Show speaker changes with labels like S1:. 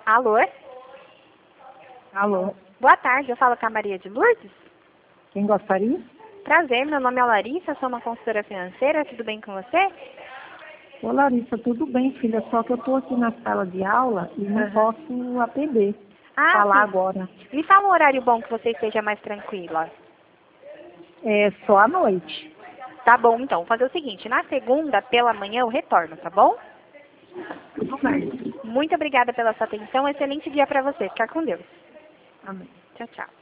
S1: Alô?
S2: Alô,
S1: Boa tarde, eu falo com a Maria de Lourdes?
S2: quem gostaria?
S1: Prazer, meu nome é Larissa, sou uma consultora financeira, tudo bem com você?
S2: Ô Larissa, tudo bem, filha, só que eu estou aqui na sala de aula e não posso atender, falar
S1: Sim.
S2: agora.
S1: Me fala um horário bom que você esteja mais tranquila.
S2: É só à noite.
S1: Tá bom, então. Vou fazer o seguinte, na segunda, pela manhã, eu retorno, tá bom?
S2: Tudo bem.
S1: Muito obrigada pela sua atenção, excelente dia pra você. Ficar com Deus.
S2: Amém.
S1: Tchau, tchau.